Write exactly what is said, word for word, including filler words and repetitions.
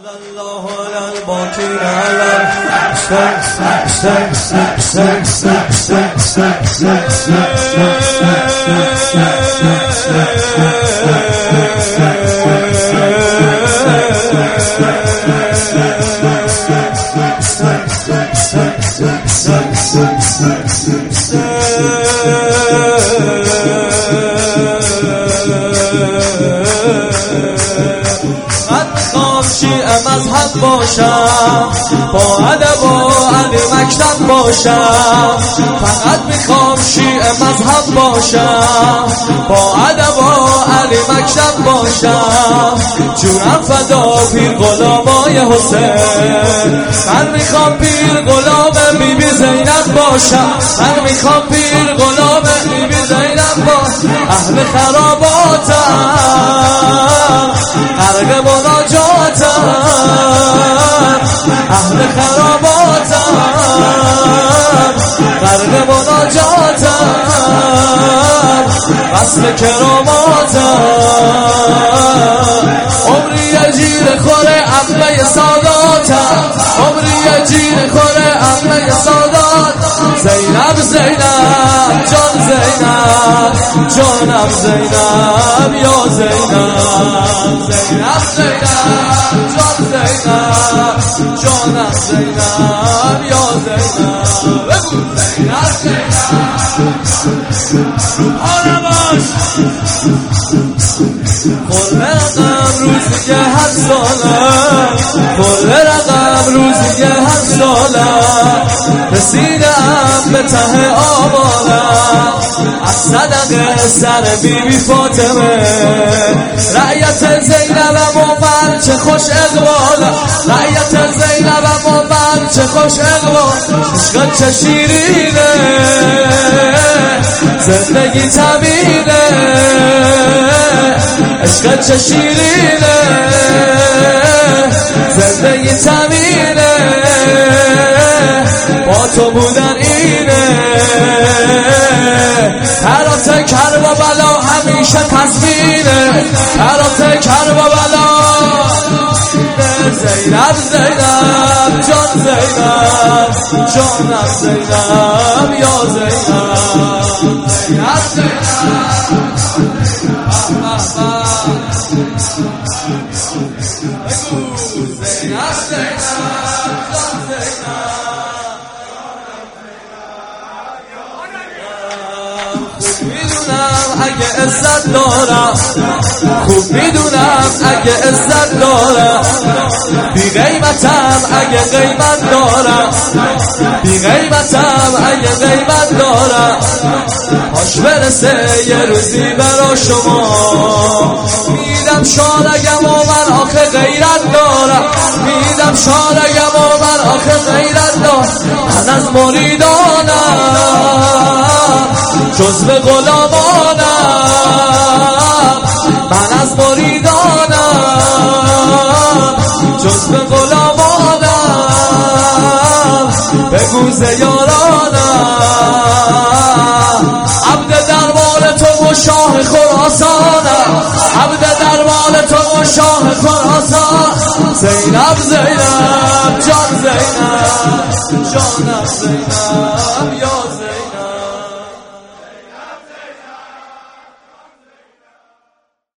مذهب باشم، با ادب و علی مکتب باشم. فقط میخوام شیعه مذهب باشم، با ادب و علی مکتب باشم. جونم فدا پیر غلامای حسین. من میخوام پیر غلام بی بی زینب باشم. من میخوام پیر غلام بی بی زینب باشم. اهل خراباتم، غرق مناجاتم. اهل خراباتم، غرق مناجاتم. وصل کراماتم. عمری جیر خوره عمه ساداتم. عمری جیر خوره عمه سادات. زینب زینب جان زینب، جانم زینب یا زینب. زینب زینب جان زینب، جانم زینب یا زینب. بگو زینب زینب آره باش. کل رقم روزی هر ساله، کل رقم روزی هر ساله. رسیدم به ته آبادم از صدقه سر بی بی فاطمه. رعیت زینبم و من چه خوش اقبالم. رعیت زینبم و من چه خوش اقبال. عشق چه شیرینه، زندگی طویله. عشق چه شیرینه، زندگی طویله. با تو بودن اینه. هرات کربلا همیشه تصویره. هرات کربلا. زینب زینب جان زینب، جانم زینب یا زینب. زینب زینب بگو زینب زینب جان زینب. خوب میدونم اگه عزت دارم، خوب میدونم اگه عزت دارم. بی قیمتم اگه قیمت دارم، بی قیمتم اگه قیمت دارم. باش برسه یه روزی برا شما. میدم شارگم و من آخه غیرت دارم. میدم شارگم و من آخه غیرت دارم. من از مریدانم جز به غلامانم. من از مریدانم جز به غلامانم. بگو ز یارانم. عبد دربار تو و شاه خراسانم. عبد دربار تو و شاه خراسان. زینب زینب جان زینب، جانم زینب.